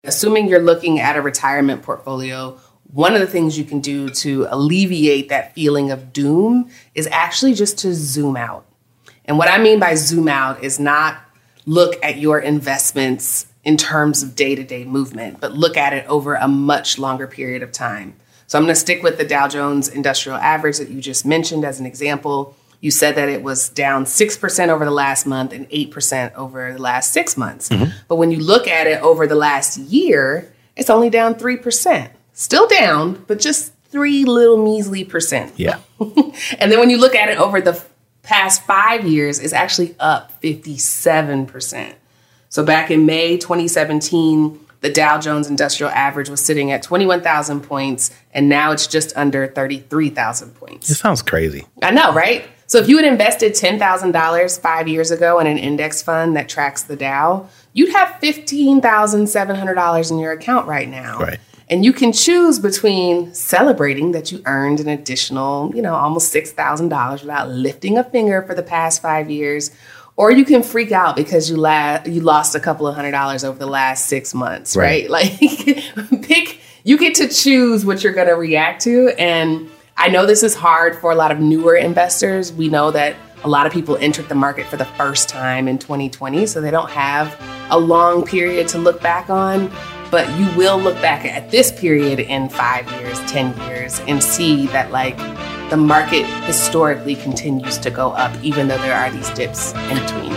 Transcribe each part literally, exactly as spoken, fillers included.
Assuming you're looking at a retirement portfolio, one of the things you can do to alleviate that feeling of doom is actually just to zoom out. And what I mean by zoom out is not look at your investments in terms of day-to-day movement, but look at it over a much longer period of time. So I'm going to stick with the Dow Jones Industrial Average that you just mentioned as an example. You said that it was down six percent over the last month and eight percent over the last six months. Mm-hmm. But when you look at it over the last year, it's only down three percent. Still down, but just three little measly percent. Yeah. And then when you look at it over the past five years, it's actually up fifty-seven percent. So back in May twenty seventeen, the Dow Jones Industrial Average was sitting at twenty-one thousand points, and now it's just under thirty-three thousand points. It sounds crazy. I know, right? So if you had invested ten thousand dollars five years ago in an index fund that tracks the Dow, you'd have fifteen thousand seven hundred dollars in your account right now. Right. And you can choose between celebrating that you earned an additional, you know, almost six thousand dollars without lifting a finger for the past five years, or you can freak out because you la- you lost a couple of hundred dollars over the last six months, right? right? Like, pick, you get to choose what you're going to react to. And I know this is hard for a lot of newer investors. We know that a lot of people entered the market for the first time in twenty twenty, so they don't have a long period to look back on. But you will look back at this period in five years, ten years, and see that, like, the market historically continues to go up, even though there are these dips in between.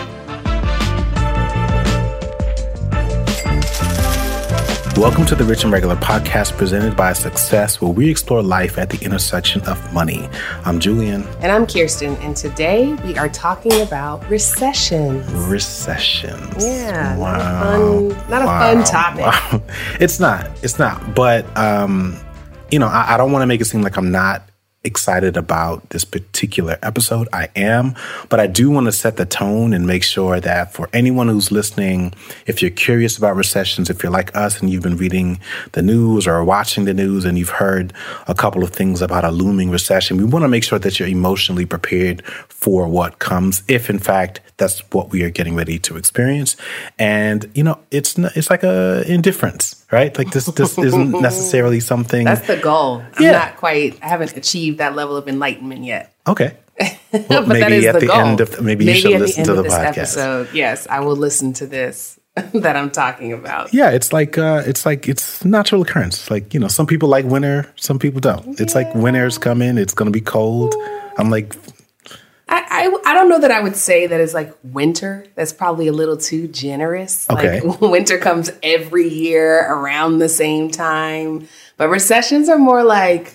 Welcome to the Rich and Regular podcast presented by Success, where we explore life at the intersection of money. I'm Julian. And I'm Kirsten. And today we are talking about recessions. Recessions. Yeah. Wow. Not a fun, not a wow. fun topic. Wow. It's not. It's not. But, um, you know, I, I don't want to make it seem like I'm not excited about this particular episode. I am, but I do want to set the tone and make sure that for anyone who's listening, if you're curious about recessions, if you're like us and you've been reading the news or watching the news and you've heard a couple of things about a looming recession, we want to make sure that you're emotionally prepared for what comes, if in fact that's what we are getting ready to experience. And, you know, it's it's like a indifference, right? Like this this isn't necessarily something. That's the goal. I'm yeah. not quite, I haven't achieved that level of enlightenment yet. Okay. Well, but maybe that is at the, the goal. end of maybe, maybe you should at listen the end to of the this podcast. episode, yes, I will listen to this that I'm talking about. Yeah, it's like uh, it's like it's natural occurrence. Like, you know, some people like winter, some people don't. Yeah. It's like winter's coming, it's going to be cold. I'm like, I, I I don't know that I would say that it's like winter. That's probably a little too generous. Okay. Like winter comes every year around the same time. But recessions are more like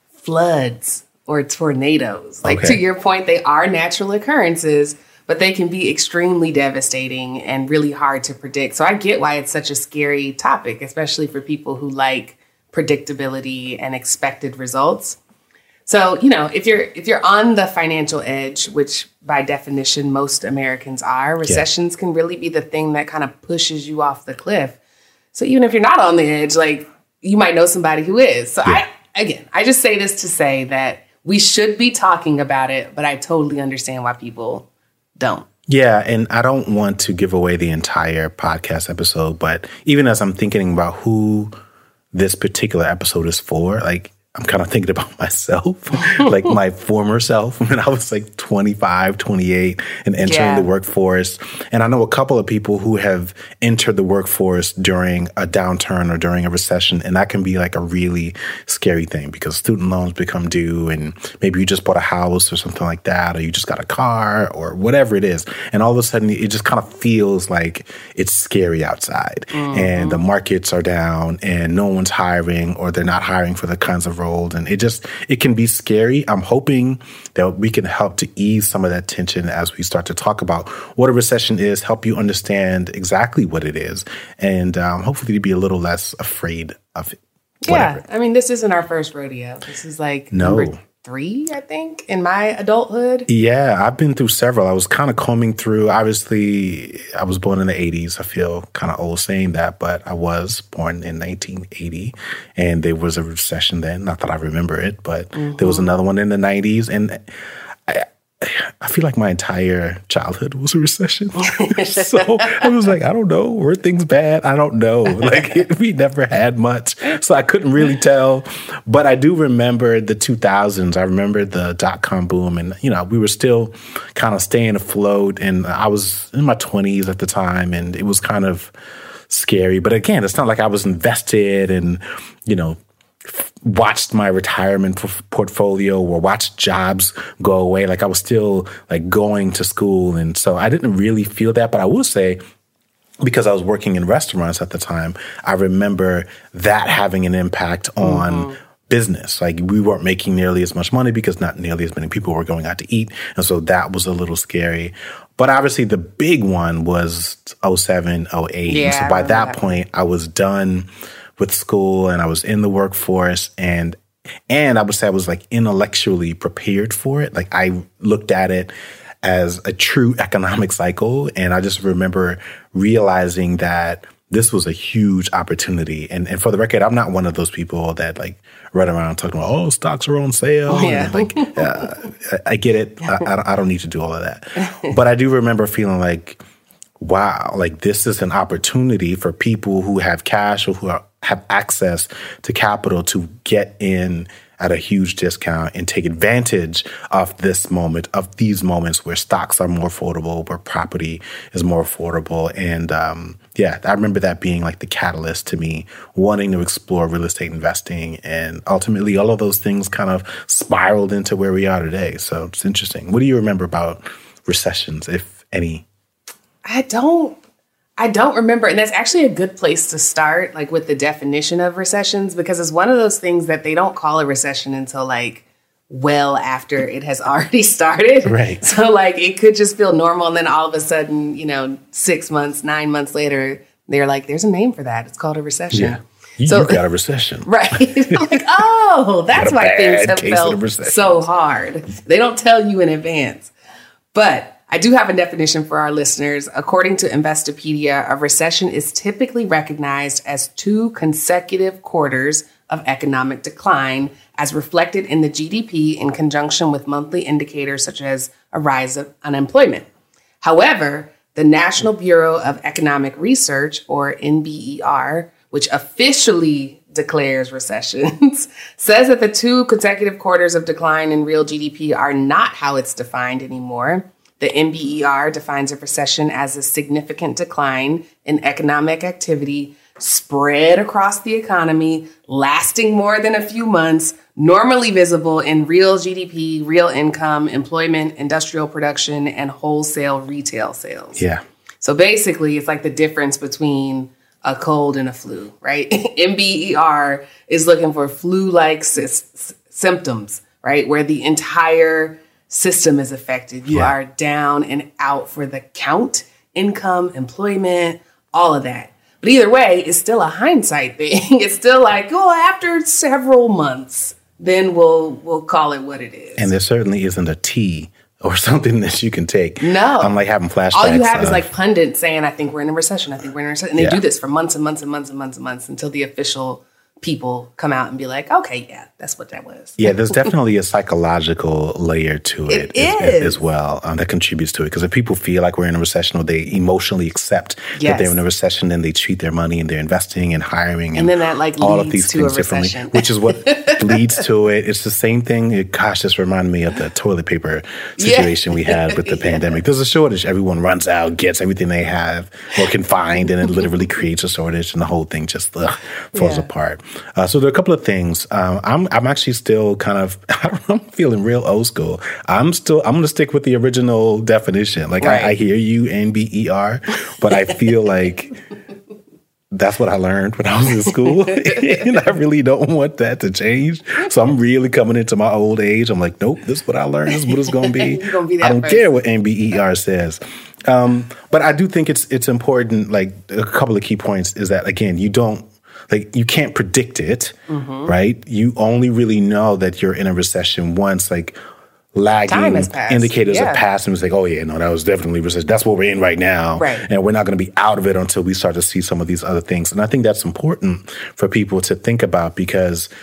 floods or tornadoes. Like, okay. to your point, they are natural occurrences, but they can be extremely devastating and really hard to predict. So I get why it's such a scary topic, especially for people who like predictability and expected results. So, you know, if you're if you're on the financial edge, which by definition most Americans are, recessions yeah. can really be the thing that kind of pushes you off the cliff. So even if you're not on the edge, like, you might know somebody who is. So yeah. I, again, I just say this to say that we should be talking about it, but I totally understand why people don't. Yeah, and I don't want to give away the entire podcast episode, but even as I'm thinking about who this particular episode is for, like, I'm kind of thinking about myself, like my former self when I was like twenty-five, twenty-eight and entering yeah. the workforce. And I know a couple of people who have entered the workforce during a downturn or during a recession. And that can be like a really scary thing because student loans become due and maybe you just bought a house or something like that, or you just got a car or whatever it is. And all of a sudden it just kind of feels like it's scary outside mm-hmm. and the markets are down and no one's hiring or they're not hiring for the kinds of roles. And it just, it can be scary. I'm hoping that we can help to ease some of that tension as we start to talk about what a recession is, help you understand exactly what it is, and um, hopefully to be a little less afraid of it. Whatever. Yeah. I mean, this isn't our first rodeo. This is like no. number three, I think, in my adulthood. Yeah, I've been through several. I was kind of combing through. Obviously, I was born in the eighties. I feel kind of old saying that, but I was born in nineteen eighty, and there was a recession then. Not that I remember it, but mm-hmm. there was another one in the nineties. And I, I feel like my entire childhood was a recession. So I was like, I don't know. Were things bad? I don't know. Like it, we never had much. So I couldn't really tell. But I do remember the two thousands. I remember the dot-com boom. And, you know, we were still kind of staying afloat. And I was in my twenties at the time. And it was kind of scary. But again, it's not like I was invested and, you know, watched my retirement p- portfolio or watched jobs go away. Like I was still like going to school. And so I didn't really feel that. But I will say, because I was working in restaurants at the time, I remember that having an impact on mm-hmm. business. Like we weren't making nearly as much money because not nearly as many people were going out to eat. And so that was a little scary. But obviously the big one was oh seven, oh eight. Yeah, and so by that, that point, I was done with school and I was in the workforce, and and I would say I was like intellectually prepared for it. Like I looked at it as a true economic cycle, and I just remember realizing that this was a huge opportunity. And and for the record, I'm not one of those people that like run around talking about, oh, stocks are on sale. Yeah. And like, uh, I, I get it. I, I, don't, I don't need to do all of that. But I do remember feeling like, wow, like this is an opportunity for people who have cash or who are, have access to capital to get in at a huge discount and take advantage of this moment, of these moments where stocks are more affordable, where property is more affordable. And um, yeah, I remember that being like the catalyst to me wanting to explore real estate investing. And ultimately, all of those things kind of spiraled into where we are today. So it's interesting. What do you remember about recessions, if any? I don't, I don't remember. And that's actually a good place to start, like with the definition of recessions, because it's one of those things that they don't call a recession until like well after it has already started. Right. So like it could just feel normal. And then all of a sudden, you know, six months, nine months later, they're like, there's a name for that. It's called a recession. Yeah. You, so, you got a recession. Right. I'm like, oh, that's why things have felt so hard. They don't tell you in advance. But I do have a definition for our listeners. According to Investopedia, a recession is typically recognized as two consecutive quarters of economic decline, as reflected in the G D P in conjunction with monthly indicators such as a rise of unemployment. However, the National Bureau of Economic Research, or N B E R, which officially declares recessions, says that the two consecutive quarters of decline in real G D P are not how it's defined anymore. The N B E R defines a recession as a significant decline in economic activity spread across the economy, lasting more than a few months, normally visible in real G D P, real income, employment, industrial production, and wholesale retail sales. Yeah. So basically, it's like the difference between a cold and a flu, right? N B E R is looking for flu-like sy- symptoms, right? Where the entire system is affected. You yeah. are down and out for the count, income, employment, all of that. But either way, it's still a hindsight thing. It's still like, oh, after several months, then we'll we'll call it what it is. And there certainly isn't a T or something that you can take. No. I'm like having flashbacks. All you have of, is like pundits saying, I think we're in a recession. I think we're in a recession. And they yeah. do this for months and months and months and months and months until the official people come out and be like, okay, yeah, that's what that was. Yeah, there's definitely a psychological layer to it, it as, is. as well um, that contributes to it. Because if people feel like we're in a recession or they emotionally accept yes. that they're in a recession, then they treat their money and they're investing and hiring and, and then that like all leads of these to things a differently, recession. which is what leads to it. It's the same thing. It, gosh, this reminded me of the toilet paper situation yeah. we had with the yeah. pandemic. There's a shortage. Everyone runs out, gets everything they have or can find, and it literally creates a shortage, and the whole thing just ugh, falls yeah. apart. Uh, so there are a couple of things. Um, I'm I'm actually still kind of I don't know, I'm feeling real old school. I'm still I'm going to stick with the original definition. Like right. I, I hear you, N B E R, but I feel like that's what I learned when I was in school, and I really don't want that to change. So I'm really coming into my old age. I'm like, nope, this is what I learned. This is what it's going to be. gonna be that I don't person. care what N B E R says. Um, but I do think it's it's important. Like a couple of key points is that again, you don't. Like, you can't predict it, mm-hmm. right? You only really know that you're in a recession once, like, lagging indicators yeah. have passed and it's like, oh, yeah, no, that was definitely recession. That's what we're in right now. Right. And we're not going to be out of it until we start to see some of these other things. And I think that's important for people to think about because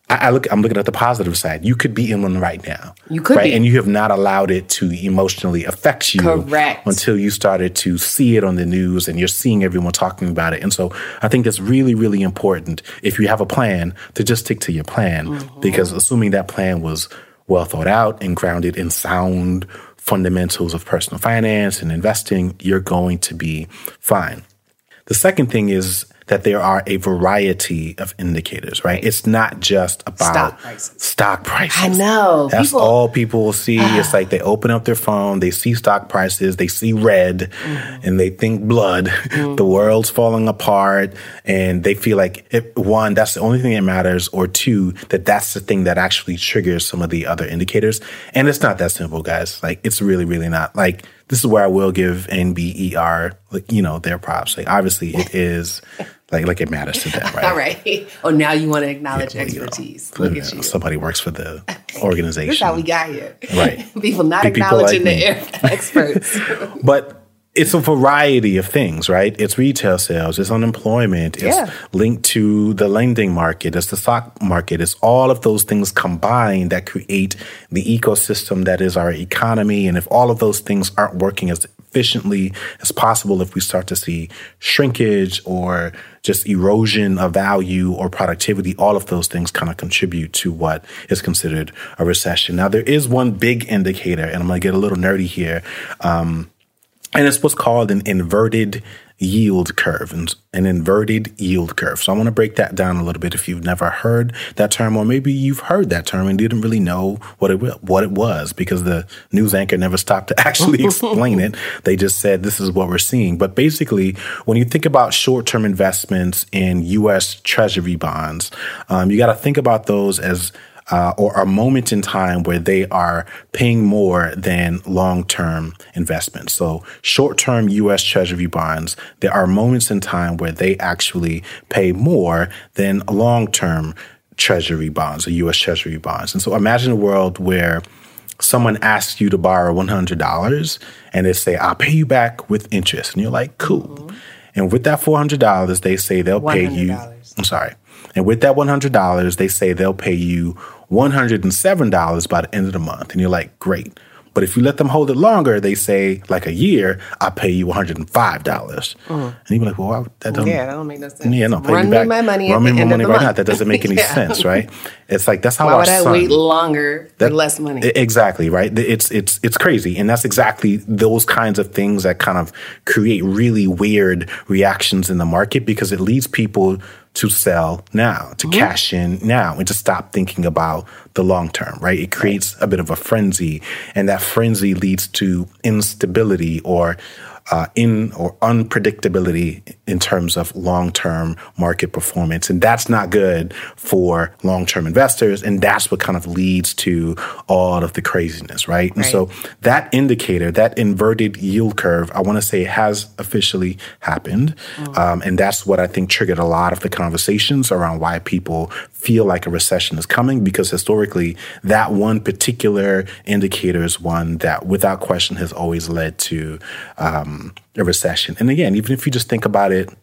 I, I look, I'm looking at the positive side. You could be in one right now. You could right? be. And you have not allowed it to emotionally affect you. Correct. Until you started to see it on the news and you're seeing everyone talking about it. And so I think that's really, really important if you have a plan to just stick to your plan. Mm-hmm. Because assuming that plan was well thought out and grounded in sound fundamentals of personal finance and investing, you're going to be fine. The second thing is that there are a variety of indicators, right? It's not just about stock prices. Stock prices. I know. That's people, all people see. Uh, it's like they open up their phone, they see stock prices, they see red, mm-hmm. and they think blood. Mm-hmm. The world's falling apart, and they feel like, if, one, that's the only thing that matters, or two, that that's the thing that actually triggers some of the other indicators. And it's not that simple, guys. Like, it's really, really not. Like, this is where I will give N B E R, like, you know, their props. Like, obviously, it is like like it matters to them, right? All right. Oh, now you want to acknowledge yeah, expertise. You know, Look you at know, you. Somebody works for the organization. This is how we got here. Right. People not Big acknowledging people like the experts. But it's a variety of things, right? It's retail sales, it's unemployment, it's yeah. linked to the lending market, it's the stock market, it's all of those things combined that create the ecosystem that is our economy. And if all of those things aren't working as efficiently as possible, if we start to see shrinkage or just erosion of value or productivity, all of those things kind of contribute to what is considered a recession. Now, there is one big indicator, and I'm going to get a little nerdy here, um, and it's what's called an inverted yield curve, an inverted yield curve. So I want to break that down a little bit if you've never heard that term, or maybe you've heard that term and didn't really know what it what it was because the news anchor never stopped to actually explain it. They just said this is what we're seeing. But basically, when you think about short-term investments in U S Treasury bonds, um, you got to think about those as Uh, or a moment in time where they are paying more than long-term investments. So short-term U S Treasury bonds, there are moments in time where they actually pay more than long-term Treasury bonds or U S Treasury bonds. And so imagine a world where someone asks you to borrow one hundred dollars and they say, I'll pay you back with interest. And you're like, cool. Mm-hmm. And with that four hundred dollars, they say they'll pay you. I'm sorry. And with that one hundred dollars, they say they'll pay you one hundred seven dollars by the end of the month. And you're like, great. But if you let them hold it longer, they say, like a year, I'll pay you one hundred five dollars. Mm. And you're like, well, that doesn't. Yeah, that don't make no sense. Yeah, no, pay Run me back. me my money Run at me the my end money of the right month. now. That doesn't make any yeah. sense, right? It's like, that's how Why our would I son, wait longer that, for less money? Exactly, right? It's, it's, it's crazy. And that's exactly those kinds of things that kind of create really weird reactions in the market because it leads people to sell now, to mm-hmm. cash in now, and to stop thinking about the long term, right? It creates a bit of a frenzy, and that frenzy leads to instability or uh, in or unpredictability in terms of long-term market performance. And that's not good for long-term investors. And that's what kind of leads to all of the craziness, right? right. And so that indicator, that inverted yield curve, I want to say has officially happened. Mm. Um, and that's what I think triggered a lot of the conversations around why people feel like a recession is coming, because historically that one particular indicator is one that without question has always led to um, a recession. And again, even if you just think about it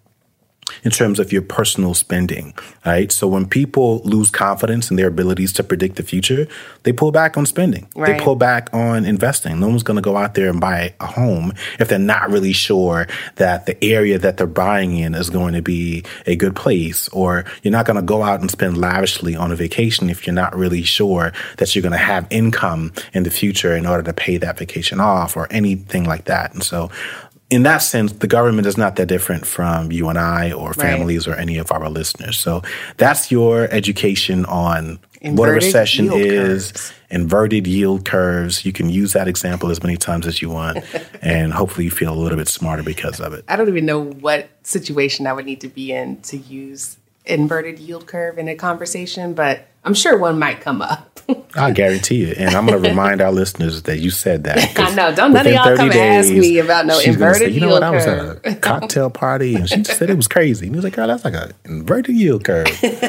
in terms of your personal spending, right? So when people lose confidence in their abilities to predict the future, they pull back on spending. Right. They pull back on investing. No one's going to go out there and buy a home if they're not really sure that the area that they're buying in is going to be a good place. Or you're not going to go out and spend lavishly on a vacation if you're not really sure that you're going to have income in the future in order to pay that vacation off or anything like that. And so in that sense, the government is not that different from you and I or families right. or any of our listeners. So that's your education on inverted what a recession is, curves. Inverted yield curves. You can use that example as many times as you want, and hopefully you feel a little bit smarter because of it. I don't even know what situation I would need to be in to use inverted yield curve in a conversation, but I'm sure one might come up. I guarantee you. And I'm going to remind our listeners that you said that. I know. Don't none of y'all come days, ask me about no inverted say, you know yield what, curve. I was at a cocktail party and she just said it was crazy. And he was like, girl, that's like an inverted yield curve.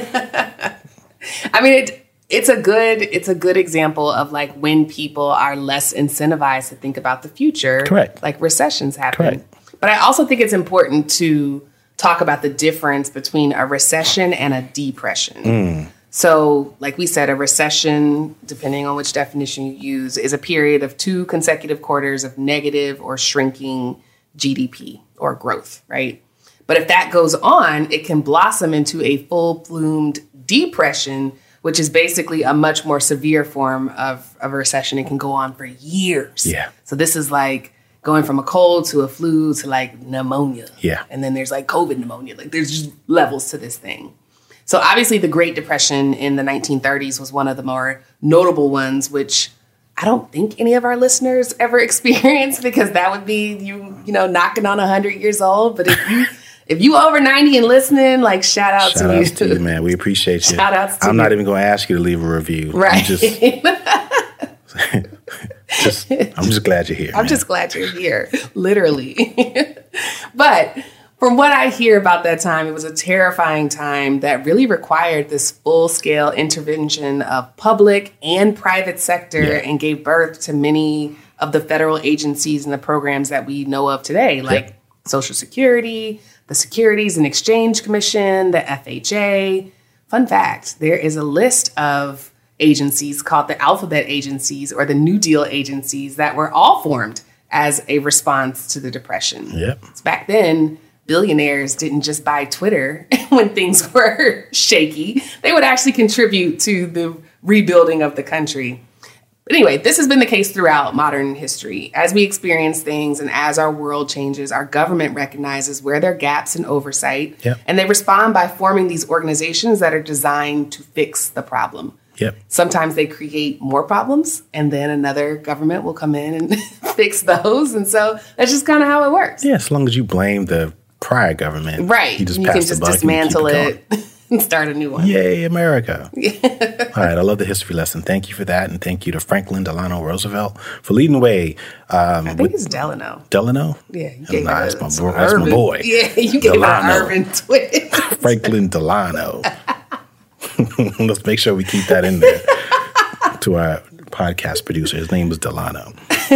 I mean, it, it's a good it's a good example of like when people are less incentivized to think about the future. Correct. Like recessions happen. Correct. But I also think it's important to talk about the difference between a recession and a depression. Mm. So, like we said, a recession, depending on which definition you use, is a period of two consecutive quarters of negative or shrinking G D P or growth, right? But if that goes on, it can blossom into a full-bloomed depression, which is basically a much more severe form of, of a recession. It can go on for years. Yeah. So this is like going from a cold to a flu to like pneumonia. Yeah. And then there's like COVID pneumonia. Like there's just levels to this thing. So obviously the Great Depression in the nineteen thirties was one of the more notable ones, which I don't think any of our listeners ever experienced, because that would be you, you know, knocking on one hundred years old. But if you if you over ninety and listening, like shout out Shout to outs you. to you, man. We appreciate you. Shout outs to I'm you. not even going to ask you to leave a review. Right. You just, just, I'm just glad you're here. I'm man. just glad you're here, literally. But from what I hear about that time, it was a terrifying time that really required this full-scale intervention of public and private sector, Yeah. and gave birth to many of the federal agencies and the programs that we know of today, like Yeah. Social Security, the Securities and Exchange Commission, the F H A. Fun fact, there is a list of agencies called the Alphabet Agencies or the New Deal agencies that were all formed as a response to the Depression. Yep. So back then, billionaires didn't just buy Twitter when things were shaky. They would actually contribute to the rebuilding of the country. But anyway, this has been the case throughout modern history. As we experience things and as our world changes, our government recognizes where there are gaps in oversight. Yep. And they respond by forming these organizations that are designed to fix the problem. Yep. Sometimes they create more problems, and then another government will come in and fix those. And so that's just kind of how it works. Yeah, as long as you blame the prior government. Right. You just you pass can the just buck and you keep dismantle it it and start a new one. Yay, America. All right, I love the history lesson. Thank you for that. And thank you to Franklin Delano Roosevelt for leading the way. Um, I think it's Delano. Delano? Yeah, you gave Nah, it that's, a- my, bro- that's my urban- boy. Yeah, you gave Delano. it an urban twist. Franklin Delano. Let's make sure we keep that in there to our podcast producer. His name was Delano.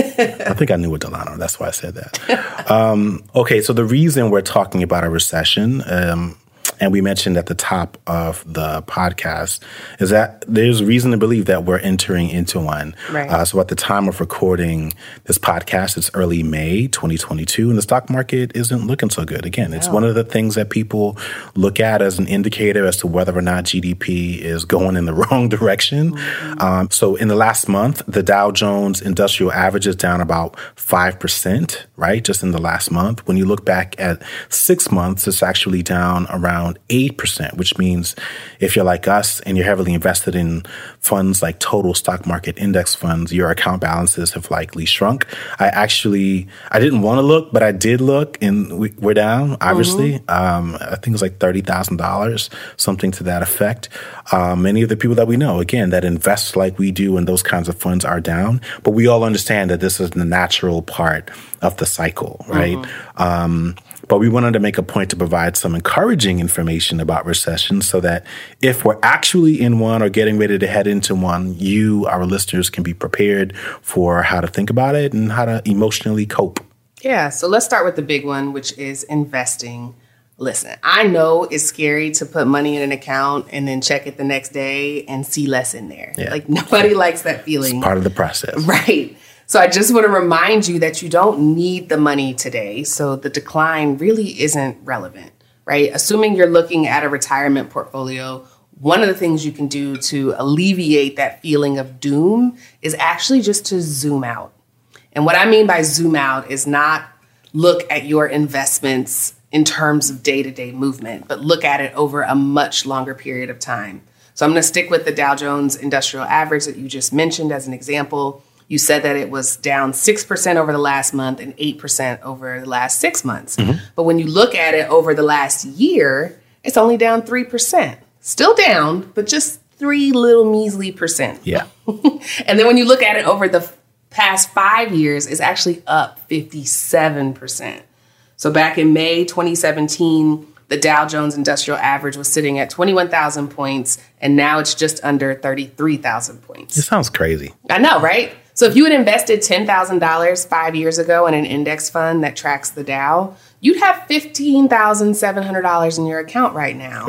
I think I knew a Delano. That's why I said that. Um, okay, so the reason we're talking about a recession, um, and we mentioned at the top of the podcast, is that there's reason to believe that we're entering into one. Right. Uh, so at the time of recording this podcast, it's early May twenty twenty-two, and the stock market isn't looking so good. Again, it's No. one of the things that people look at as an indicator as to whether or not G D P is going in the wrong direction. Mm-hmm. Um, so in the last month, the Dow Jones Industrial Average is down about five percent, right? Just in the last month. When you look back at six months, it's actually down around eight percent, which means if you're like us and you're heavily invested in funds like total stock market index funds, your account balances have likely shrunk. I actually, I didn't want to look, but I did look, and we, we're down, obviously. Mm-hmm. Um, I think it was like thirty thousand dollars, something to that effect. Um, many of the people that we know, again, that invest like we do in those kinds of funds are down, but we all understand that this is the natural part of the cycle, right? Mm-hmm. Um, But we wanted to make a point to provide some encouraging information about recession so that if we're actually in one or getting ready to head into one, you, our listeners, can be prepared for how to think about it and how to emotionally cope. Yeah, so let's start with the big one, which is investing. Listen, I know it's scary to put money in an account and then check it the next day and see less in there. Yeah. Like nobody likes that feeling. It's part of the process. Right. So I just want to remind you that you don't need the money today. So the decline really isn't relevant, right? Assuming you're looking at a retirement portfolio, one of the things you can do to alleviate that feeling of doom is actually just to zoom out. And what I mean by zoom out is not look at your investments in terms of day-to-day movement, but look at it over a much longer period of time. So I'm going to stick with the Dow Jones Industrial Average that you just mentioned as an example. You said that it was down six percent over the last month and eight percent over the last six months. Mm-hmm. But when you look at it over the last year, it's only down three percent. Still down, but just three little measly percent. Yeah. And then when you look at it over the past five years, it's actually up fifty-seven percent. So back in May twenty seventeen, the Dow Jones Industrial Average was sitting at twenty-one thousand points, and now it's just under thirty-three thousand points. It sounds crazy. I know, right? So if you had invested ten thousand dollars five years ago in an index fund that tracks the Dow, you'd have fifteen thousand seven hundred dollars in your account right now. Right.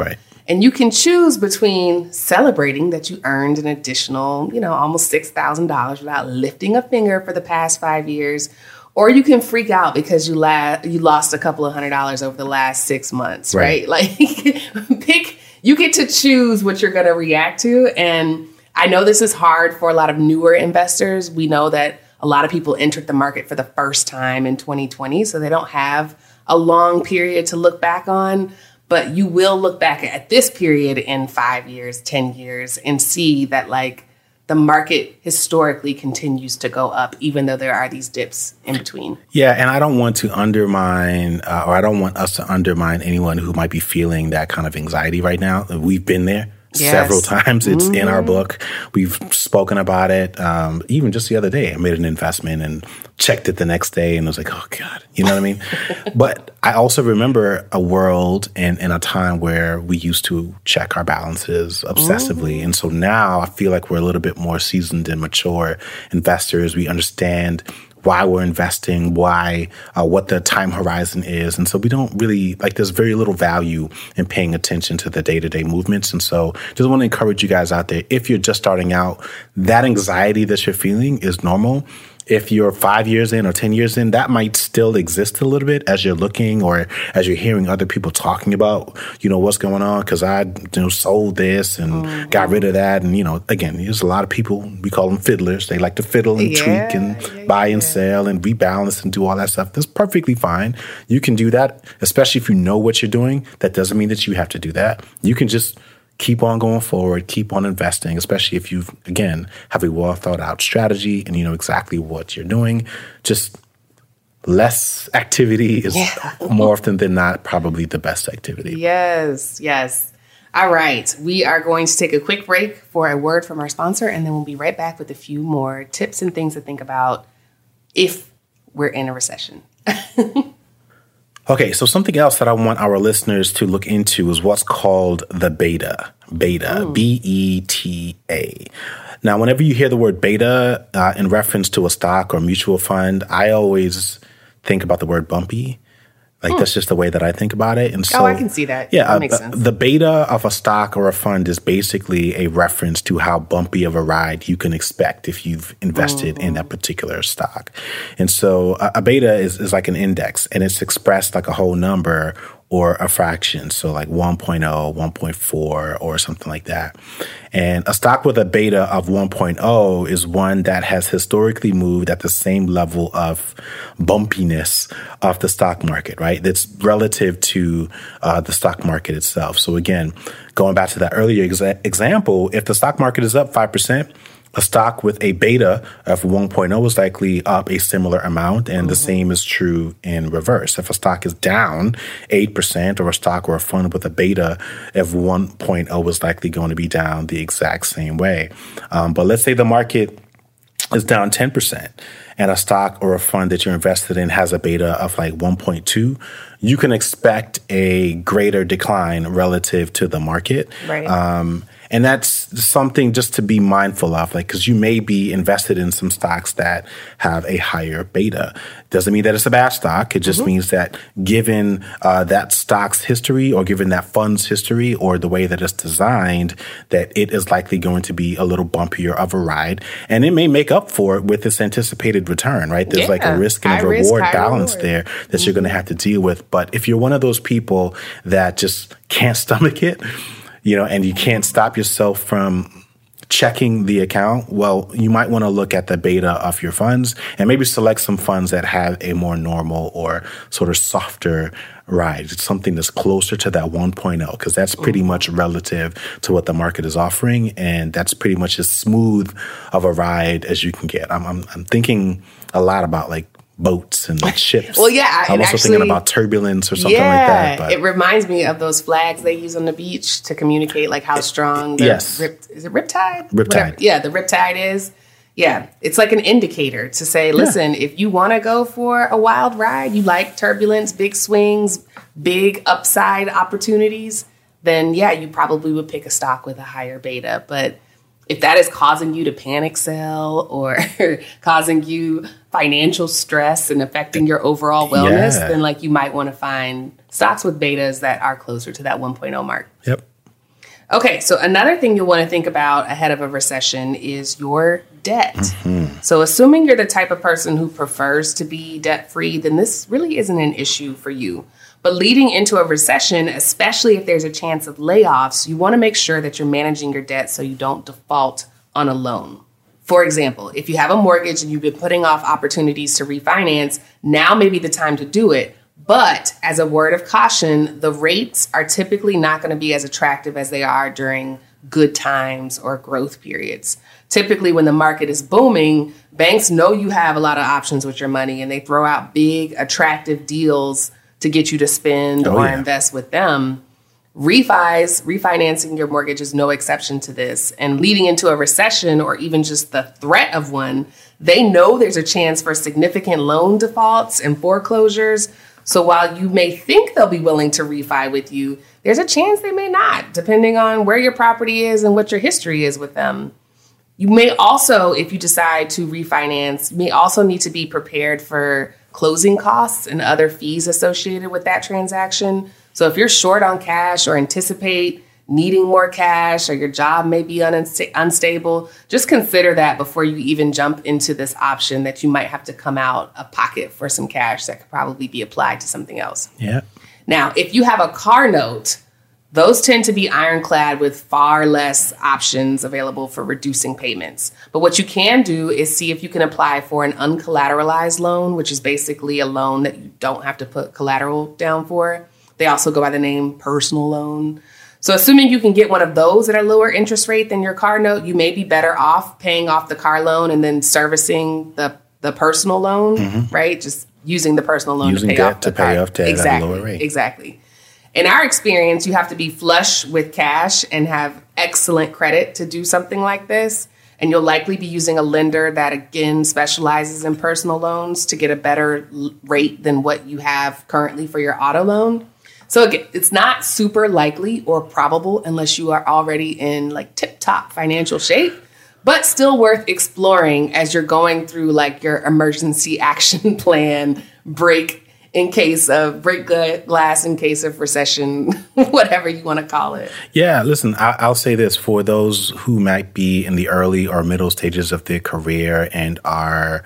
And you can choose between celebrating that you earned an additional, you know, almost six thousand dollars without lifting a finger for the past five years. Or you can freak out because you la- you lost a couple of hundred dollars over the last six months, right? right? Like, pick, you get to choose what you're going to react to. And I know this is hard for a lot of newer investors. We know that a lot of people entered the market for the first time in twenty twenty, so they don't have a long period to look back on. But you will look back at this period in five years, ten years, and see that, like, the market historically continues to go up, even though there are these dips in between. Yeah, and I don't want to undermine, uh, or I don't want us to undermine anyone who might be feeling that kind of anxiety right now. We've been there. Yes. Several times. It's mm-hmm. in our book. We've spoken about it. Um, even just the other day, I made an investment and checked it the next day and was like, oh, God, you know what I mean? But I also remember a world and, and a time where we used to check our balances obsessively. Mm-hmm. And so now I feel like we're a little bit more seasoned and mature investors. We understand why we're investing, why, uh, what the time horizon is. And so we don't really, like, there's very little value in paying attention to the day-to-day movements. And so just want to encourage you guys out there, if you're just starting out, that anxiety that you're feeling is normal. If you're five years in or ten years in, that might still exist a little bit as you're looking or as you're hearing other people talking about, you know, what's going on because I, you know, sold this and mm-hmm. got rid of that. And, you know, again, there's a lot of people, we call them fiddlers. They like to fiddle and yeah, tweak and yeah, buy yeah. and sell and rebalance and do all that stuff. That's perfectly fine. You can do that, especially if you know what you're doing. That doesn't mean that you have to do that. You can just keep on going forward, keep on investing, especially if you, again, have a well thought out strategy and you know exactly what you're doing. Just less activity is yeah. more often than not probably the best activity. Yes, yes. All right. We are going to take a quick break for a word from our sponsor, and then we'll be right back with a few more tips and things to think about if we're in a recession. Okay, so something else that I want our listeners to look into is what's called the beta. Beta, B E T A. Now, whenever you hear the word beta uh, in reference to a stock or mutual fund, I always think about the word bumpy. Like, mm. that's just the way that I think about it. And so, oh, I can see that. Yeah, that uh, makes sense. The beta of a stock or a fund is basically a reference to how bumpy of a ride you can expect if you've invested mm-hmm. in that particular stock. And so a, a beta is, is like an index, and it's expressed like a whole number or a fraction. So like one point oh, one point four, or something like that. And a stock with a beta of one point oh is one that has historically moved at the same level of bumpiness of the stock market, right? That's relative to uh, the stock market itself. So again, going back to that earlier exa- example, if the stock market is up five percent, a stock with a beta of one point oh is likely up a similar amount, and mm-hmm. the same is true in reverse. If a stock is down eight percent, or a stock or a fund with a beta of one point oh is likely going to be down the exact same way. Um, but let's say the market is down ten percent, and a stock or a fund that you're invested in has a beta of like one point two, you can expect a greater decline relative to the market. Right. Um, And that's something just to be mindful of, like, because you may be invested in some stocks that have a higher beta. Doesn't mean that it's a bad stock. It just mm-hmm. means that given uh, that stock's history, or given that fund's history, or the way that it's designed, that it is likely going to be a little bumpier of a ride. And it may make up for it with its anticipated return, right? There's yeah. like a risk and high a reward risk, balance reward. there that mm-hmm. you're going to have to deal with. But if you're one of those people that just can't stomach it, you know, and you can't stop yourself from checking the account, well, you might want to look at the beta of your funds and maybe select some funds that have a more normal or sort of softer ride. It's something that's closer to that one point oh, because that's pretty mm-hmm. much relative to what the market is offering, and that's pretty much as smooth of a ride as you can get. I'm, I'm, I'm thinking a lot about like boats and like ships. Well, yeah. I'm also actually thinking about turbulence or something yeah, like that. But it reminds me of those flags they use on the beach to communicate like how strong the yes. rip, is it riptide? Riptide. Whatever. Yeah, the riptide is. Yeah, it's like an indicator to say, listen, yeah. if you want to go for a wild ride, you like turbulence, big swings, big upside opportunities, then yeah, you probably would pick a stock with a higher beta. But if that is causing you to panic sell or causing you financial stress and affecting your overall wellness, yeah. then like you might want to find stocks with betas that are closer to that one point oh mark. Yep. Okay, so another thing you'll want to think about ahead of a recession is your debt. Mm-hmm. So assuming you're the type of person who prefers to be debt-free, then this really isn't an issue for you. But leading into a recession, especially if there's a chance of layoffs, you want to make sure that you're managing your debt so you don't default on a loan. For example, if you have a mortgage and you've been putting off opportunities to refinance, now may be the time to do it. But as a word of caution, the rates are typically not going to be as attractive as they are during good times or growth periods. Typically, when the market is booming, banks know you have a lot of options with your money and they throw out big, attractive deals to get you to spend oh, or yeah. invest with them. Refis, refinancing your mortgage is no exception to this. And leading into a recession or even just the threat of one, they know there's a chance for significant loan defaults and foreclosures. So while you may think they'll be willing to refi with you, there's a chance they may not, depending on where your property is and what your history is with them. You may also, if you decide to refinance, you may also need to be prepared for closing costs and other fees associated with that transaction. So if you're short on cash or anticipate needing more cash or your job may be unsta- unstable, just consider that before you even jump into this option that you might have to come out of pocket for some cash that could probably be applied to something else. Yeah. Now, if you have a car note, those tend to be ironclad with far less options available for reducing payments. But what you can do is see if you can apply for an uncollateralized loan, which is basically a loan that you don't have to put collateral down for. They also go by the name personal loan. So assuming you can get one of those at a lower interest rate than your car note, you may be better off paying off the car loan and then servicing the, the personal loan, mm-hmm. right? Just using the personal loan using to pay debt off to the pay car. off debt exactly, at a lower rate. Exactly. In our experience, you have to be flush with cash and have excellent credit to do something like this. And you'll likely be using a lender that, again, specializes in personal loans to get a better rate than what you have currently for your auto loan. So again, it's not super likely or probable unless you are already in like tip-top financial shape, but still worth exploring as you're going through like your emergency action plan break in case of break glass in case of recession, whatever you want to call it. Yeah, listen, I, I'll say this for those who might be in the early or middle stages of their career and are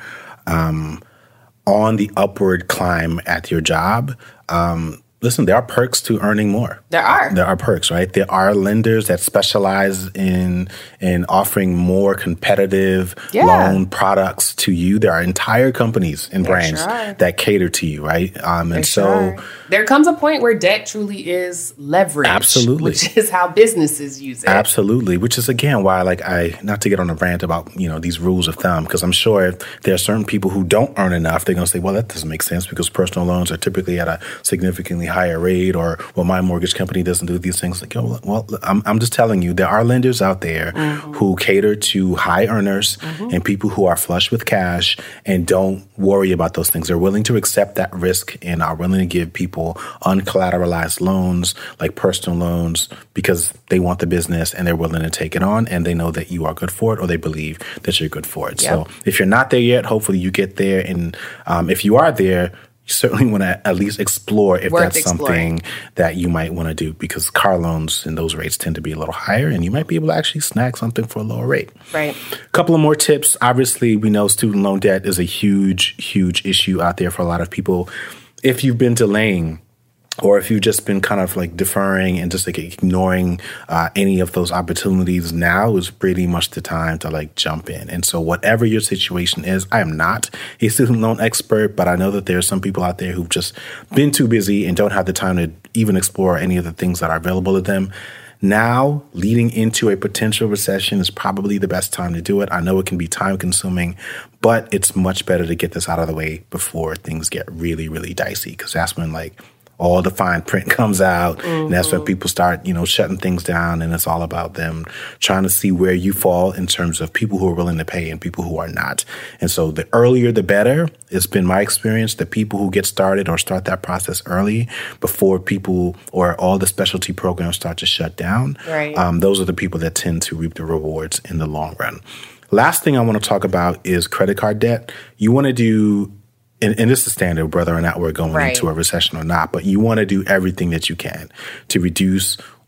um, on the upward climb at your job. Um, Listen, there are perks to earning more. There are. There are perks, right? There are lenders that specialize in in offering more competitive yeah. loan products to you. There are entire companies and there brands sure that cater to you, right? Um, and so sure. there comes a point where debt truly is leverage. Absolutely. Which is how businesses use it. Absolutely. Which is, again, why like I, not to get on a rant about, you know, these rules of thumb, because I'm sure there are certain people who don't earn enough. They're going to say, well, that doesn't make sense because personal loans are typically at a significantly higher rate, or well, my mortgage company doesn't do these things. Like, oh, well, I'm, I'm just telling you, there are lenders out there mm-hmm. who cater to high earners mm-hmm. and people who are flush with cash and don't worry about those things. They're willing to accept that risk and are willing to give people uncollateralized loans, like personal loans, because they want the business and they're willing to take it on and they know that you are good for it or they believe that you're good for it. Yep. So if you're not there yet, hopefully you get there. And um, if you are there, you certainly want to at least explore if Worth that's exploring. something that you might want to do, because car loans and those rates tend to be a little higher and you might be able to actually snag something for a lower rate. Right. A couple of more tips. Obviously, we know student loan debt is a huge, huge issue out there for a lot of people. If you've been delaying, or if you've just been kind of like deferring and just like ignoring uh, any of those opportunities, now is pretty much the time to like jump in. And so whatever your situation is, I am not a student loan expert, but I know that there are some people out there who've just been too busy and don't have the time to even explore any of the things that are available to them. Now, leading into a potential recession is probably the best time to do it. I know it can be time consuming, but it's much better to get this out of the way before things get really, really dicey, because that's when like all the fine print comes out, mm-hmm. and that's when people start, you know, shutting things down, and it's all about them trying to see where you fall in terms of people who are willing to pay and people who are not. And so the earlier the better. It's been my experience that people who get started or start that process early before people or all the specialty programs start to shut down, right. um, those are the people that tend to reap the rewards in the long run. Last thing I want to talk about is credit card debt. You want to do And, and this is standard, whether or not we're going right. into a recession or not, but you want to do everything that you can to reduce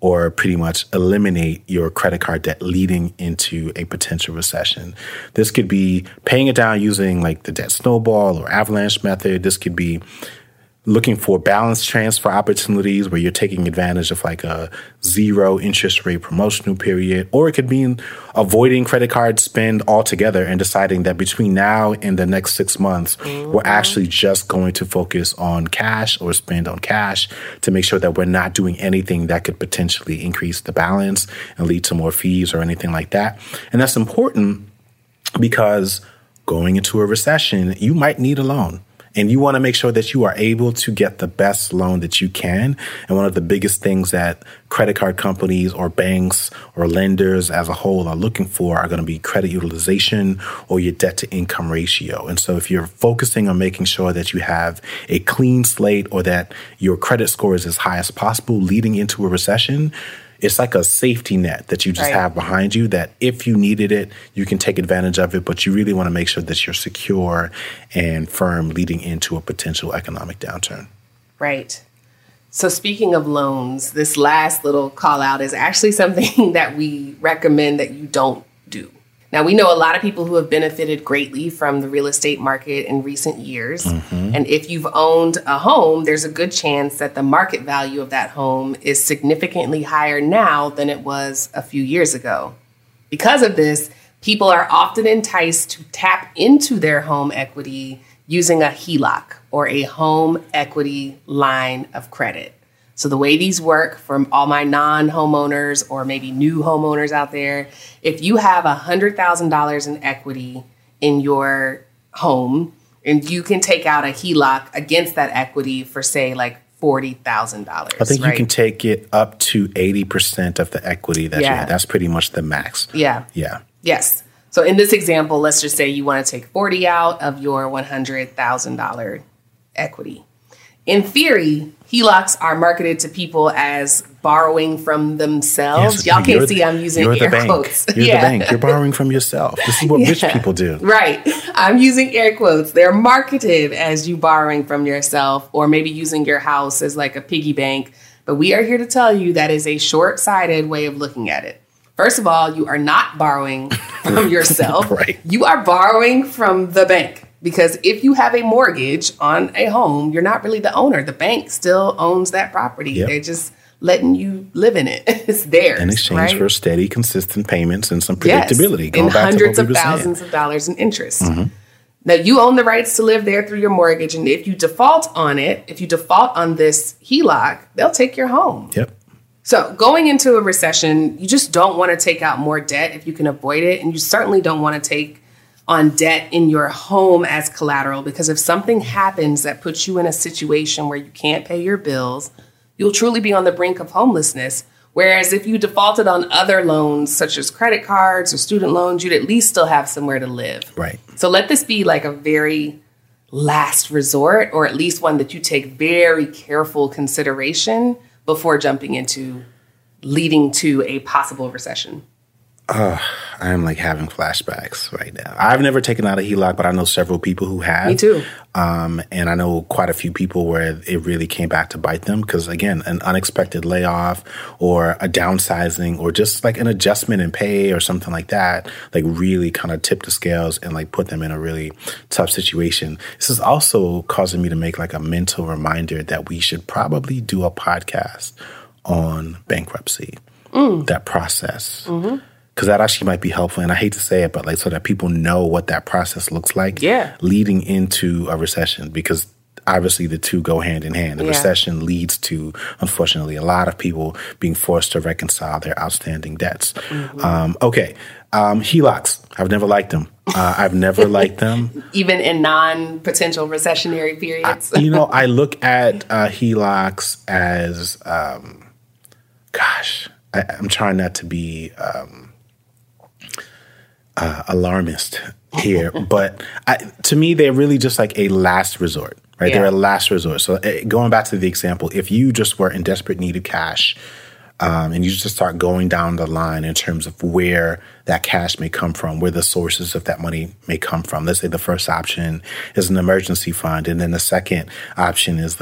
or pretty much eliminate your credit card debt leading into a potential recession. This could be paying it down using like the debt snowball or avalanche method. This could be looking for balance transfer opportunities where you're taking advantage of like a zero interest rate promotional period, or it could mean avoiding credit card spend altogether and deciding that between now and the next six months, mm-hmm. we're actually just going to focus on cash or spend on cash to make sure that we're not doing anything that could potentially increase the balance and lead to more fees or anything like that. And that's important because going into a recession, you might need a loan. And you want to make sure that you are able to get the best loan that you can. And one of the biggest things that credit card companies or banks or lenders as a whole are looking for are going to be credit utilization or your debt to income ratio. And so if you're focusing on making sure that you have a clean slate or that your credit score is as high as possible leading into a recession, it's like a safety net that you just right. have behind you that if you needed it, you can take advantage of it. But you really want to make sure that you're secure and firm leading into a potential economic downturn. Right. So speaking of loans, this last little call out is actually something that we recommend that you don't do. Now, we know a lot of people who have benefited greatly from the real estate market in recent years. Mm-hmm. And if you've owned a home, there's a good chance that the market value of that home is significantly higher now than it was a few years ago. Because of this, people are often enticed to tap into their home equity using a H E L O C or a home equity line of credit. So the way these work for all my non-homeowners or maybe new homeowners out there, if you have one hundred thousand dollars in equity in your home and you can take out a H E L O C against that equity for, say, like forty thousand dollars. I think right? you can take it up to eighty percent of the equity that yeah. you have. That's pretty much the max. Yeah. Yeah. Yes. So in this example, let's just say you want to take forty out of your one hundred thousand dollars equity. In theory, H E L O Cs are marketed to people as borrowing from themselves. Yes, Y'all can't see the, I'm using air bank. quotes. You're yeah. the bank. You're borrowing from yourself. This is what yeah. rich people do. Right. I'm using air quotes. They're marketed as you borrowing from yourself or maybe using your house as like a piggy bank. But we are here to tell you that is a short-sighted way of looking at it. First of all, you are not borrowing from yourself. Right. You are borrowing from the bank. Because if you have a mortgage on a home, you're not really the owner. The bank still owns that property. Yep. They're just letting you live in it. It's theirs. In exchange right? for steady, consistent payments and some predictability. Yes, Going and back hundreds to what we of were thousands saying. of dollars in interest. Mm-hmm. Now, you own the rights to live there through your mortgage. And if you default on it, if you default on this H E L O C, they'll take your home. Yep. So going into a recession, you just don't want to take out more debt if you can avoid it. And you certainly don't want to take on debt in your home as collateral, because if something happens that puts you in a situation where you can't pay your bills, you'll truly be on the brink of homelessness. Whereas if you defaulted on other loans, such as credit cards or student loans, you'd at least still have somewhere to live. Right. So let this be like a very last resort, or at least one that you take very careful consideration before jumping into leading to a possible recession. Uh, I'm like having flashbacks right now. I've never taken out a H E L O C, but I know several people who have. Me too. Um, and I know quite a few people where it really came back to bite them because, again, an unexpected layoff or a downsizing or just like an adjustment in pay or something like that, like really kind of tipped the scales and like put them in a really tough situation. This is also causing me to make like a mental reminder that we should probably do a podcast on bankruptcy, mm. that process. Mm-hmm. Because that actually might be helpful. And I hate to say it, but like so that people know what that process looks like yeah. leading into a recession. Because obviously the two go hand in hand. The yeah. recession leads to, unfortunately, a lot of people being forced to reconcile their outstanding debts. Mm-hmm. Um, okay. Um, H E L O Cs. I've never liked them. Uh, I've never liked them. Even in non-potential recessionary periods? I, you know, I look at uh, H E L O Cs as, um, gosh, I, I'm trying not to be... Um, Uh, alarmist here, but I, to me, they're really just like a last resort, right? Yeah. They're a last resort. So uh, going back to the example, if you just were in desperate need of cash um, and you just start going down the line in terms of where that cash may come from, where the sources of that money may come from. Let's say the first option is an emergency fund. And then the second option is like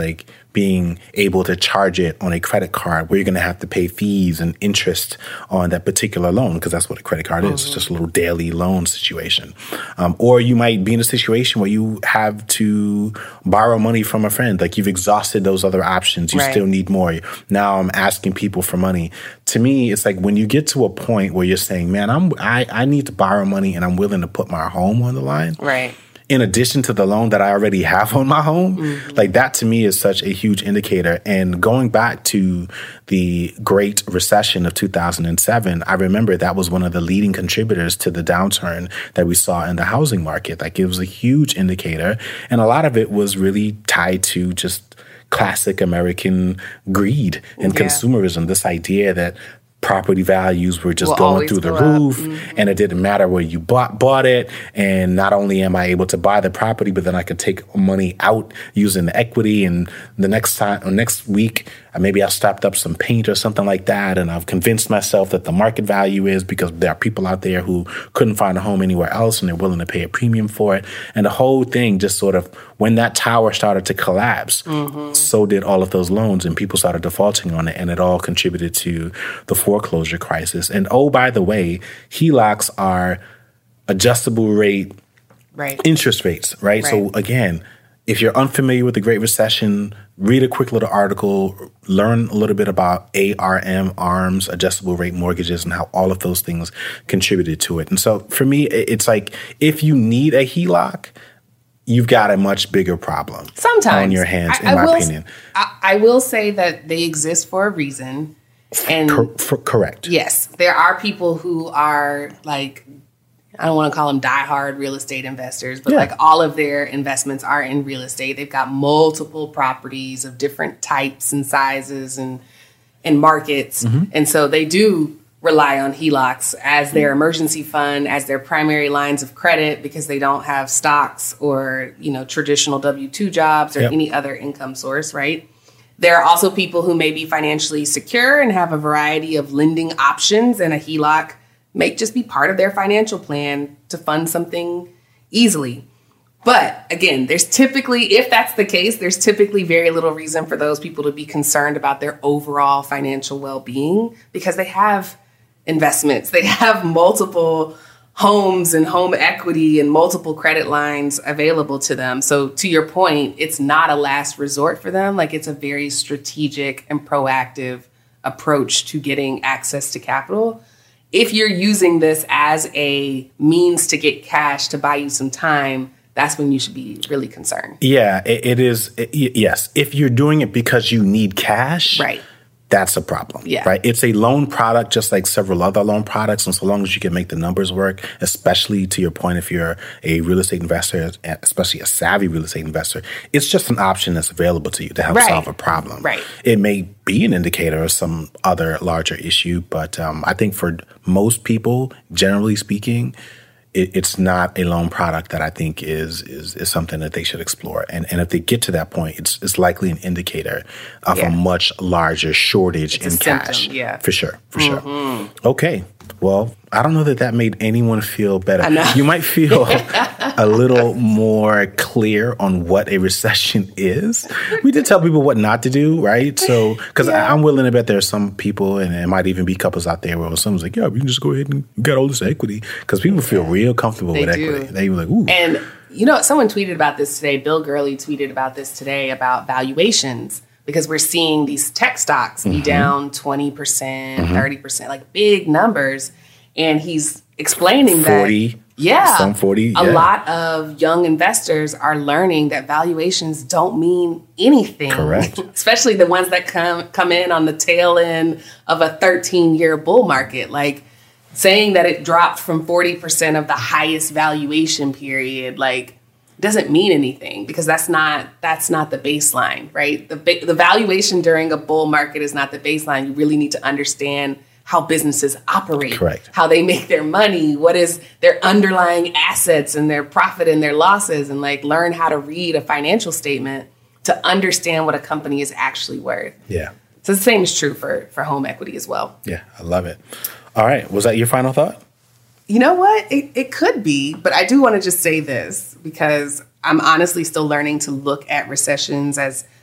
being able to charge it on a credit card where you're going to have to pay fees and interest on that particular loan, because that's what a credit card mm-hmm. is. It's just a little daily loan situation. Um, or you might be in a situation where you have to borrow money from a friend. Like you've exhausted those other options. You right. still need more. Now I'm asking people for money. To me, it's like when you get to a point where you're saying, man, I'm, I, I need to borrow money and I'm willing to put my home on the line. Right. In addition to the loan that I already have on my home, mm-hmm. like that to me is such a huge indicator. And going back to the Great Recession of two thousand seven, I remember that was one of the leading contributors to the downturn that we saw in the housing market. Like it was a huge indicator. And a lot of it was really tied to just classic American greed and yeah. consumerism, this idea that property values were just will going through the roof mm-hmm. and it didn't matter where you bought, bought it. And not only am I able to buy the property, but then I could take money out using the equity. And the next time or next week, maybe I stopped up some paint or something like that. And I've convinced myself that the market value is because there are people out there who couldn't find a home anywhere else and they're willing to pay a premium for it. And the whole thing just sort of, when that tower started to collapse, mm-hmm. so did all of those loans and people started defaulting on it. And it all contributed to the foreclosure crisis. And oh, by the way, H E L O Cs are adjustable rate right. interest rates, right? right? So again, if you're unfamiliar with the Great Recession, read a quick little article, learn a little bit about A R M, ARMs, adjustable rate mortgages, and how all of those things contributed to it. And so for me, it's like if you need a H E L O C, you've got a much bigger problem Sometimes. on your hands, I, in I my will, opinion. I, I will say that they exist for a reason. And Cor- for, correct. Yes, there are people who are like, I don't want to call them diehard real estate investors, but yeah. like all of their investments are in real estate. They've got multiple properties of different types and sizes and and markets. Mm-hmm. And so they do rely on H E L O Cs as their emergency fund, as their primary lines of credit, because they don't have stocks or, you know, traditional W two jobs or yep. any other income source, right? There are also people who may be financially secure and have a variety of lending options, and a H E L O C may just be part of their financial plan to fund something easily. But again, there's typically, if that's the case, there's typically very little reason for those people to be concerned about their overall financial well-being because they have investments. They have multiple homes and home equity and multiple credit lines available to them. So to your point, it's not a last resort for them. Like it's a very strategic and proactive approach to getting access to capital. If you're using this as a means to get cash to buy you some time, that's when you should be really concerned. Yeah, it, it is. It, yes. If you're doing it because you need cash, right. that's a problem. Yeah. Right. It's a loan product, just like several other loan products. And so long as you can make the numbers work, especially to your point, if you're a real estate investor, especially a savvy real estate investor, it's just an option that's available to you to help right. solve a problem. Right. It may be an indicator of some other larger issue, but um, I think for most people, generally speaking, it, it's not a loan product that I think is is, is something that they should explore. And and if they get to that point, it's it's likely an indicator of yeah. a much larger shortage it's in cash. Symptom, yeah. For sure, for mm-hmm. sure. Okay. Well, I don't know that that made anyone feel better. I know. You might feel a little more clear on what a recession is. We did tell people what not to do, right? So, because yeah. I'm willing to bet there are some people, and it might even be couples out there where someone's like, yeah, we can just go ahead and get all this equity. Because people feel real comfortable they with do. equity. They were like, ooh. And, you know, someone tweeted about this today. Bill Gurley tweeted about this today about valuations. Because we're seeing these tech stocks be mm-hmm. down twenty percent, mm-hmm. thirty percent, like big numbers. And he's explaining forty, that, yeah, some forty, yeah. a lot of young investors are learning that valuations don't mean anything. Correct. Especially the ones that come come in on the tail end of a thirteen-year bull market. Like saying that it dropped from forty percent of the highest valuation period, like, doesn't mean anything because that's not that's not the baseline, right? The the valuation during a bull market is not the baseline. You really need to understand how businesses operate, Correct. How they make their money, what is their underlying assets and their profit and their losses, and like learn how to read a financial statement to understand what a company is actually worth. Yeah. So the same is true for for home equity as well. Yeah, I love it. All right, was that your final thought? You know what? It, it could be, but I do want to just say this because I'm honestly still learning to look at recessions as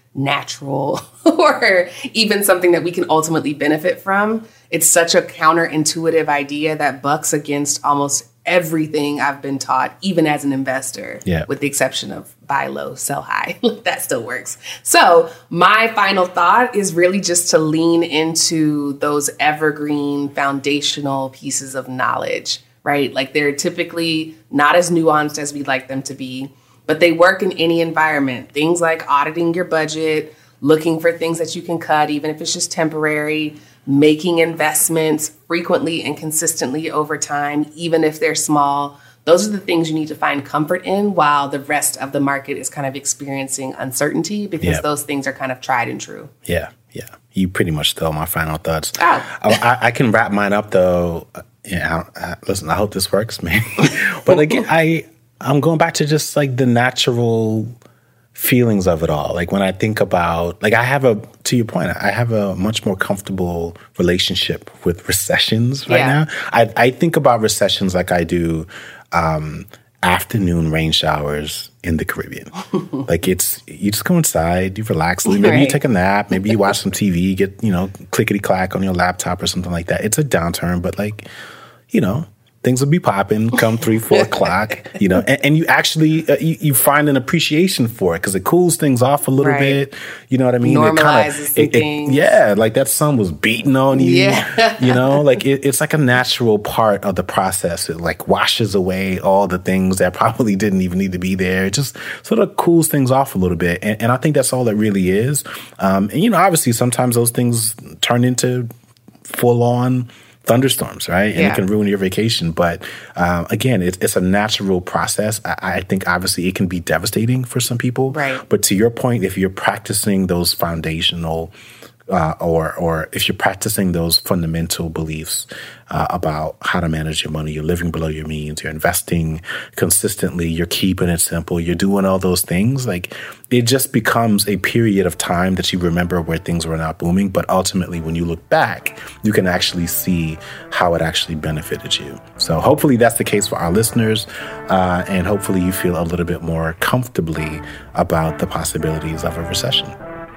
natural or even something that we can ultimately benefit from. It's such a counterintuitive idea that bucks against almost everything I've been taught, even as an investor, yeah. with the exception of buy low, sell high. That still works. So my final thought is really just to lean into those evergreen foundational pieces of knowledge, right? Like they're typically not as nuanced as we'd like them to be, but they work in any environment. Things like auditing your budget, looking for things that you can cut, even if it's just temporary, making investments frequently and consistently over time, even if they're small. Those are the things you need to find comfort in while the rest of the market is kind of experiencing uncertainty, because yep. those things are kind of tried and true. Yeah, yeah. You pretty much stole my final thoughts. Oh. I, I can wrap mine up, though. Yeah, I, I, listen, I hope this works, man. But again, I, I'm going back to just like the natural feelings of it all. Like when I think about, like I have a, to your point, I have a much more comfortable relationship with recessions right yeah. now. I, I think about recessions like I do um, afternoon rain showers in the Caribbean. Like it's, you just go inside, you relax, maybe right. you take a nap, maybe you watch some T V, get, you know, clickety clack on your laptop or something like that. It's a downturn, but like, you know, things will be popping come three, four o'clock, you know, and, and you actually, uh, you, you find an appreciation for it because it cools things off a little right. bit. You know what I mean? Normalizes it kinda, it, it, it, yeah, like that sun was beating on you, yeah. you know, like it, it's like a natural part of the process. It like washes away all the things that probably didn't even need to be there. It just sort of cools things off a little bit. And, and I think that's all it really is. Um, and, you know, obviously sometimes those things turn into full on thunderstorms, right? And yeah. it can ruin your vacation. But um, again, it's, it's a natural process. I, I think obviously it can be devastating for some people. Right. But to your point, if you're practicing those foundational uh, or or if you're practicing those fundamental beliefs uh, about how to manage your money, you're living below your means, you're investing consistently, you're keeping it simple, you're doing all those things, like it just becomes a period of time that you remember where things were not booming. But ultimately, when you look back, you can actually see how it actually benefited you. So hopefully that's the case for our listeners. Uh, and hopefully you feel a little bit more comfortably about the possibilities of a recession.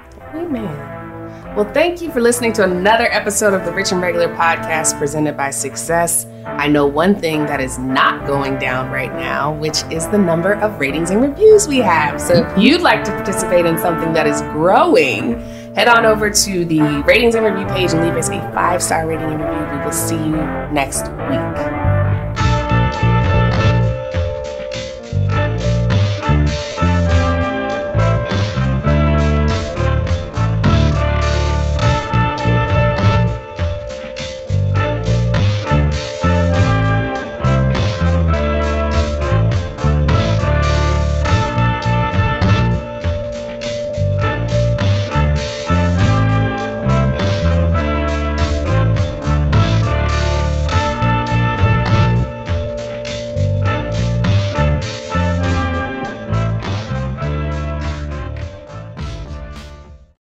Amen. Well, thank you for listening to another episode of the Rich and Regular podcast presented by Success. I know one thing that is not going down right now, which is the number of ratings and reviews we have. So if you'd like to participate in something that is growing, head on over to the ratings and review page and leave us a five-star rating and review. We will see you next week.